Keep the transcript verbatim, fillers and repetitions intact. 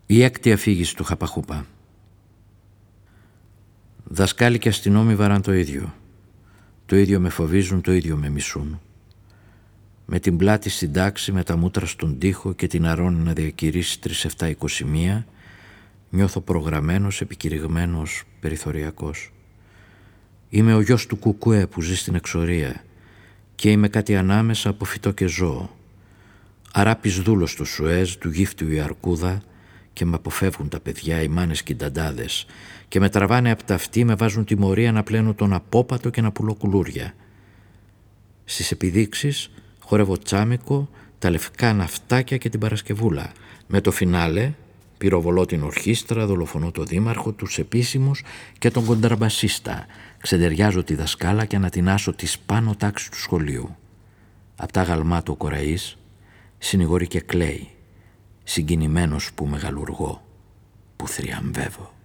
Η έκτη αφήγηση του Χαπαχούπα. Δασκάλοι και αστυνόμοι βαράν το ίδιο. Το ίδιο με φοβίζουν, το ίδιο με μισούν. Με την πλάτη στην τάξη, με τα μούτρα στον τοίχο και την αρώνη να διακηρύσει τρεις επτά είκοσι μία, νιώθω προγραμμένος, επικηρυγμένος, περιθωριακός. Είμαι ο γιος του Κουκουέ που ζει στην εξορία και είμαι κάτι ανάμεσα από φυτό και ζώο. Αράπης δούλος του Σουέζ, του γύφτιου η αρκούδα, και με αποφεύγουν τα παιδιά, οι μάνες και οι νταντάδες, και με τραβάνε από τα αυτή, με βάζουν τιμωρία να πλένω τον απόπατο και να πουλώ κουλούρια. Στις επιδείξεις χορεύω τσάμικο, τα λευκά ναυτάκια και την Παρασκευούλα. Με το φινάλε πυροβολώ την ορχήστρα, δολοφονώ το δήμαρχο, τους επίσημους και τον κοντραμπασίστα. Ξεντεριάζω τη δασκάλα και ανατινάσω τη σπάνω τάξη του σχολείου. Απ' τα γαλμά του ο Κοραής συνηγορεί και κλαίει, συγκινημένος που μεγαλουργώ, που θριαμβεύω.